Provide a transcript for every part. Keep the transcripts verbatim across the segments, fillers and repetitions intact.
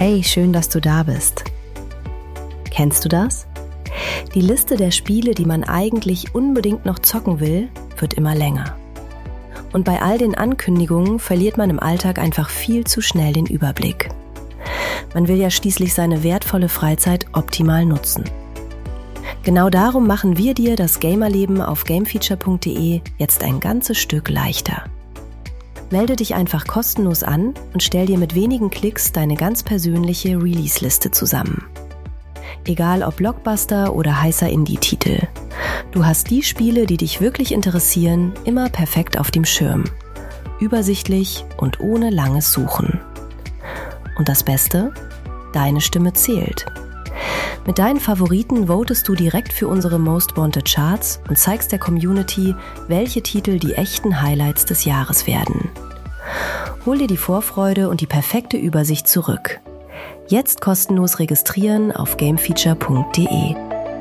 Hey, schön, dass du da bist. Kennst du das? Die Liste der Spiele, die man eigentlich unbedingt noch zocken will, wird immer länger. Und bei all den Ankündigungen verliert man im Alltag einfach viel zu schnell den Überblick. Man will ja schließlich seine wertvolle Freizeit optimal nutzen. Genau darum machen wir dir das Gamerleben auf gamefeature punkt de jetzt ein ganzes Stück leichter. Melde dich einfach kostenlos an und stell dir mit wenigen Klicks deine ganz persönliche Release-Liste zusammen. Egal ob Blockbuster oder heißer Indie-Titel. Du hast die Spiele, die dich wirklich interessieren, immer perfekt auf dem Schirm. Übersichtlich und ohne langes Suchen. Und das Beste? Deine Stimme zählt. Mit deinen Favoriten votest du direkt für unsere Most Wanted Charts und zeigst der Community, welche Titel die echten Highlights des Jahres werden. Hol dir die Vorfreude und die perfekte Übersicht zurück. Jetzt kostenlos registrieren auf gamefeature punkt de.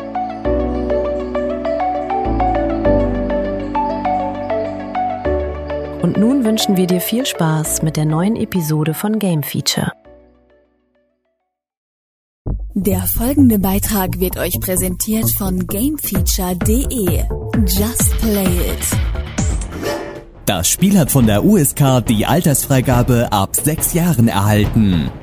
Und nun wünschen wir dir viel Spaß mit der neuen Episode von Game Feature. Der folgende Beitrag wird euch präsentiert von gamefeature punkt de. Just play it. Das Spiel hat von der U S K die Altersfreigabe ab sechs Jahren erhalten.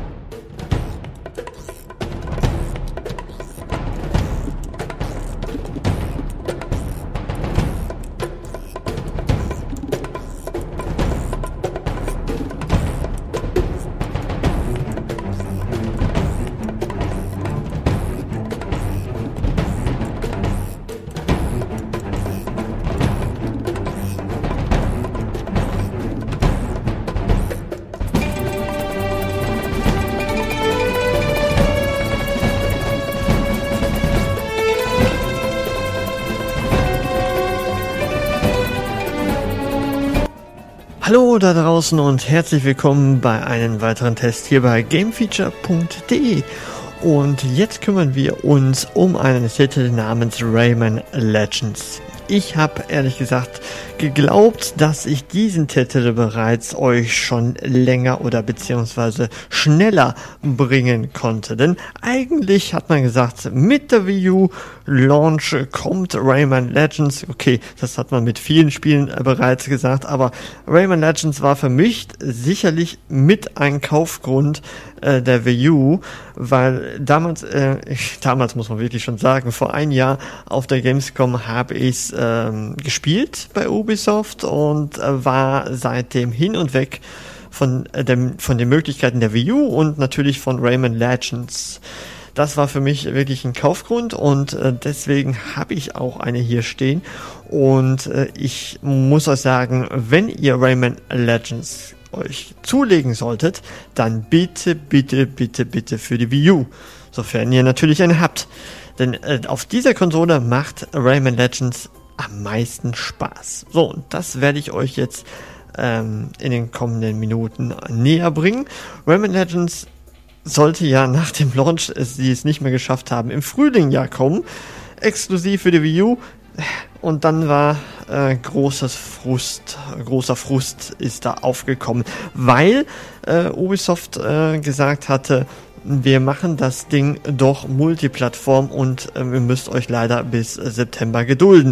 Hallo da draußen und herzlich willkommen bei einem weiteren Test hier bei gamefeature punkt de. Und jetzt kümmern wir uns um einen Titel namens Rayman Legends. Ich habe ehrlich gesagt geglaubt, dass ich diesen Titel bereits euch schon länger oder beziehungsweise schneller bringen konnte. Denn eigentlich hat man gesagt, mit der Wii U Launch kommt Rayman Legends. Okay, das hat man mit vielen Spielen bereits gesagt, aber Rayman Legends war für mich sicherlich mit ein Kaufgrund äh, der Wii U, weil damals, äh, ich, damals muss man wirklich schon sagen, vor ein Jahr auf der Gamescom habe ich es ähm, gespielt bei Ubisoft und äh, war seitdem hin und weg von, äh, dem, von den Möglichkeiten der Wii U und natürlich von Rayman Legends. Das war für mich wirklich ein Kaufgrund und äh, deswegen habe ich auch eine hier stehen. Und äh, ich muss euch sagen, wenn ihr Rayman Legends euch zulegen solltet, dann bitte, bitte, bitte, bitte für die Wii U. Sofern ihr natürlich eine habt. Denn äh, auf dieser Konsole macht Rayman Legends am meisten Spaß. So, und das werde ich euch jetzt ähm, in den kommenden Minuten näher bringen. Rayman Legends sollte ja nach dem Launch, es, sie es nicht mehr geschafft haben, im Frühling ja kommen, exklusiv für die Wii U. Und dann war äh, großes Frust, großer Frust ist da aufgekommen, weil äh, Ubisoft äh, gesagt hatte, wir machen das Ding doch Multiplattform und äh, ihr müsst euch leider bis äh, September gedulden.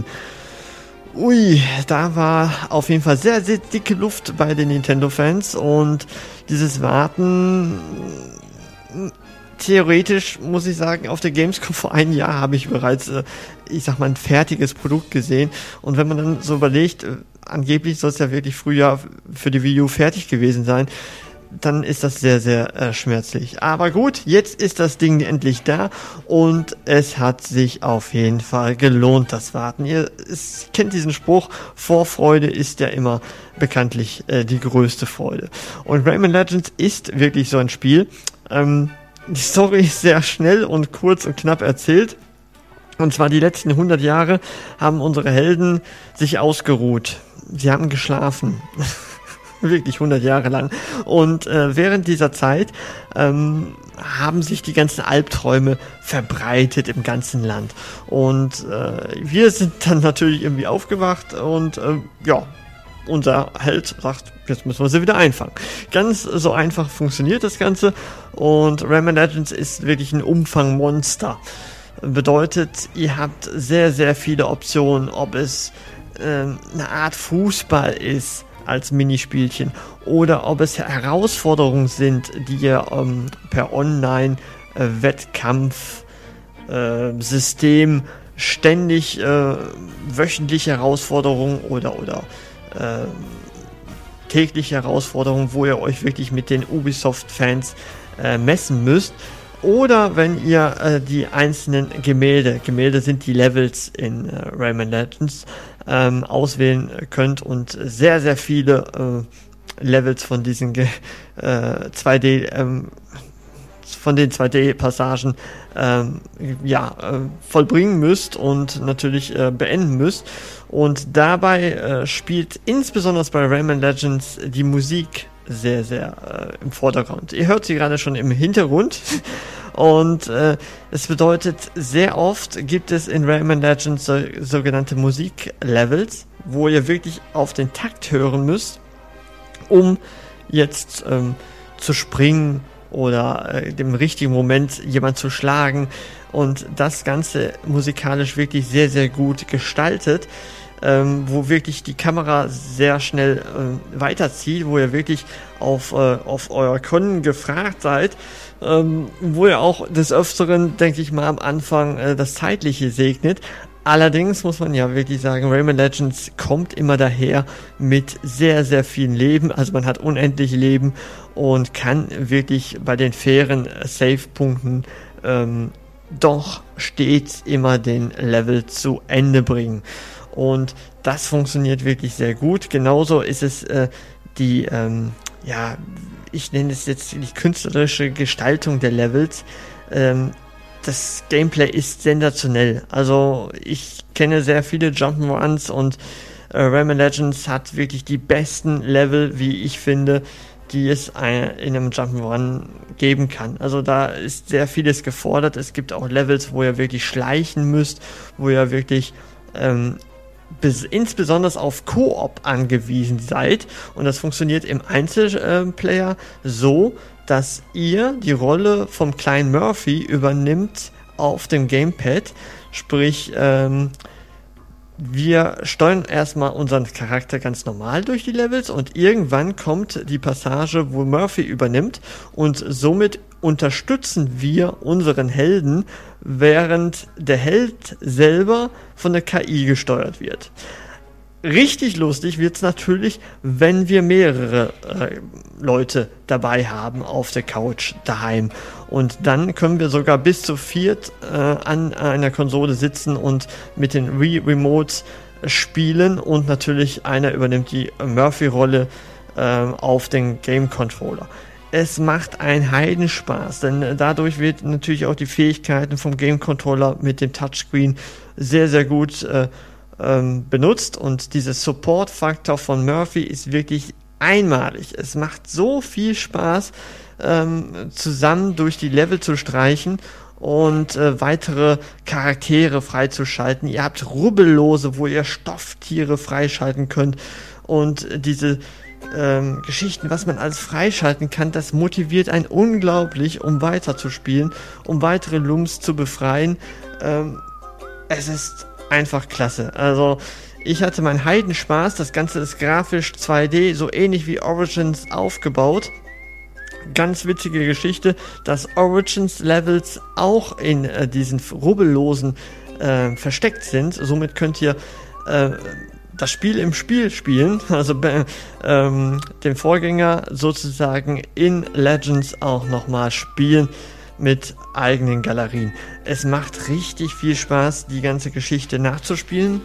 Ui, da war auf jeden Fall sehr, sehr dicke Luft bei den Nintendo-Fans und dieses Warten, theoretisch muss ich sagen, auf der Gamescom vor einem Jahr habe ich bereits, äh, ich sag mal, ein fertiges Produkt gesehen und wenn man dann so überlegt, äh, angeblich soll es ja wirklich Frühjahr für die Wii U fertig gewesen sein, dann ist das sehr, sehr äh, schmerzlich. Aber gut, jetzt ist das Ding endlich da und es hat sich auf jeden Fall gelohnt, das Warten. Ihr es, kennt diesen Spruch, Vorfreude ist ja immer bekanntlich äh, die größte Freude. Und Rayman Legends ist wirklich so ein Spiel. Ähm, die Story ist sehr schnell und kurz und knapp erzählt. Und zwar die letzten hundert Jahre haben unsere Helden sich ausgeruht. Sie haben geschlafen. Wirklich hundert Jahre lang. Und äh, während dieser Zeit ähm, haben sich die ganzen Albträume verbreitet im ganzen Land. Und äh, wir sind dann natürlich irgendwie aufgewacht und äh, ja, unser Held sagt, jetzt müssen wir sie wieder einfangen. Ganz so einfach funktioniert das Ganze und Rayman Legends ist wirklich ein Umfangmonster. Bedeutet, ihr habt sehr, sehr viele Optionen, ob es äh, eine Art Fußball ist als Minispielchen oder ob es Herausforderungen sind, die ihr ähm, per Online-Wettkampf-System äh, ständig äh, wöchentliche Herausforderungen oder oder äh, tägliche Herausforderungen, wo ihr euch wirklich mit den Ubisoft-Fans äh, messen müsst. Oder wenn ihr äh, die einzelnen Gemälde, Gemälde sind die Levels in äh, Rayman Legends, ähm, auswählen könnt und sehr, sehr viele äh, Levels von diesen Ge- äh, zwei D ähm, von den zwei D-Passagen ähm, ja, äh, vollbringen müsst und natürlich äh, beenden müsst. Und dabei äh, spielt insbesondere bei Rayman Legends die Musik sehr, sehr äh, im Vordergrund. Ihr hört sie gerade schon im Hintergrund und äh, es bedeutet, sehr oft gibt es in Rayman Legends so, sogenannte Musiklevels, wo ihr wirklich auf den Takt hören müsst, um jetzt ähm, zu springen oder äh, im richtigen Moment jemand zu schlagen und das Ganze musikalisch wirklich sehr, sehr gut gestaltet, ähm, wo wirklich die Kamera sehr schnell äh, weiterzieht, wo ihr wirklich auf, äh, auf euer Können gefragt seid, ähm, wo ihr auch des Öfteren, denke ich mal, am Anfang äh, das Zeitliche segnet. Allerdings muss man ja wirklich sagen, Rayman Legends kommt immer daher mit sehr, sehr vielen Leben. Also man hat unendlich Leben und kann wirklich bei den fairen Save-Punkten ähm, doch stets immer den Level zu Ende bringen. Und das funktioniert wirklich sehr gut. Genauso ist es äh, die, ähm, ja, ich nenne es jetzt die künstlerische Gestaltung der Levels. Ähm, Das Gameplay ist sensationell. Also ich kenne sehr viele Jump'n'Runs und äh, Rayman Legends hat wirklich die besten Level, wie ich finde, die es ein, in einem Jump'n'Run geben kann. Also da ist sehr vieles gefordert. Es gibt auch Levels, wo ihr wirklich schleichen müsst, wo ihr wirklich ähm, bis, insbesondere auf Koop angewiesen seid. Und das funktioniert im Einzelplayer so, dass ihr die Rolle vom kleinen Murphy übernimmt auf dem Gamepad. Sprich, ähm, wir steuern erstmal unseren Charakter ganz normal durch die Levels und irgendwann kommt die Passage, wo Murphy übernimmt und somit unterstützen wir unseren Helden, während der Held selber von der K I gesteuert wird. Richtig lustig wird's natürlich, wenn wir mehrere äh, Leute dabei haben auf der Couch daheim. Und dann können wir sogar bis zu viert äh, an einer Konsole sitzen und mit den Wii-Remotes spielen. Und natürlich einer übernimmt die Murphy-Rolle äh, auf den Game-Controller. Es macht einen Heidenspaß, denn dadurch wird natürlich auch die Fähigkeiten vom Game-Controller mit dem Touchscreen sehr, sehr gut äh, benutzt und dieser Support-Faktor von Murphy ist wirklich einmalig. Es macht so viel Spaß, ähm, zusammen durch die Level zu streichen und äh, weitere Charaktere freizuschalten. Ihr habt Rubbellose, wo ihr Stofftiere freischalten könnt und diese ähm, Geschichten, was man alles freischalten kann, das motiviert einen unglaublich, um weiter zu spielen, um weitere Lums zu befreien. Ähm, es ist einfach klasse. Also ich hatte meinen Heidenspaß. Das Ganze ist grafisch zwei D, so ähnlich wie Origins aufgebaut. Ganz witzige Geschichte, dass Origins Levels auch in äh, diesen Rubbellosen äh, versteckt sind. Somit könnt ihr äh, das Spiel im Spiel spielen, also äh, ähm, den Vorgänger sozusagen in Legends auch nochmal spielen mit eigenen Galerien. Es macht richtig viel Spaß, die ganze Geschichte nachzuspielen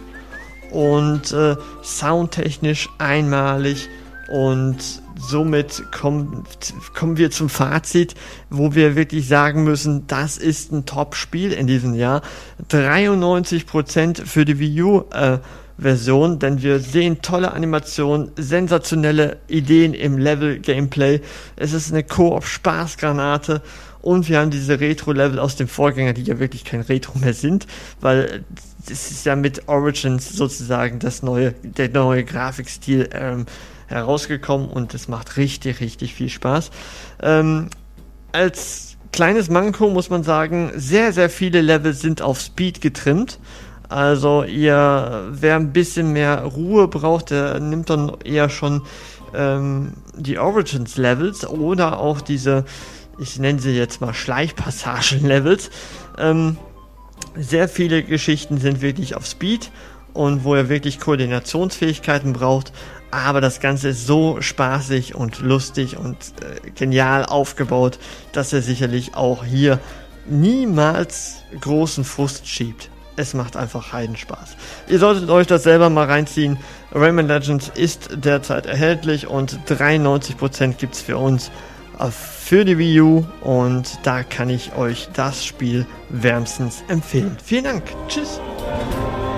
und äh, soundtechnisch einmalig und somit kommt, kommen wir zum Fazit, wo wir wirklich sagen müssen, das ist ein Top-Spiel in diesem Jahr. dreiundneunzig Prozent für die Wii U äh, Version, denn wir sehen tolle Animationen, sensationelle Ideen im Level-Gameplay. Es ist eine Koop-Spaßgranate und wir haben diese Retro-Level aus dem Vorgänger, die ja wirklich kein Retro mehr sind, weil es ist ja mit Origins sozusagen das neue, der neue Grafikstil ähm, herausgekommen und es macht richtig, richtig viel Spaß. Ähm, als kleines Manko muss man sagen, sehr, sehr viele Level sind auf Speed getrimmt. Also ihr, wer ein bisschen mehr Ruhe braucht, der nimmt dann eher schon ähm, die Origins-Levels oder auch diese, ich nenne sie jetzt mal Schleichpassagen-Levels. Ähm, sehr viele Geschichten sind wirklich auf Speed und wo ihr wirklich Koordinationsfähigkeiten braucht. Aber das Ganze ist so spaßig und lustig und äh, genial aufgebaut, dass er sicherlich auch hier niemals großen Frust schiebt. Es macht einfach Heidenspaß. Ihr solltet euch das selber mal reinziehen. Rayman Legends ist derzeit erhältlich und dreiundneunzig Prozent gibt es für uns für die Wii U und da kann ich euch das Spiel wärmstens empfehlen. Vielen Dank. Tschüss.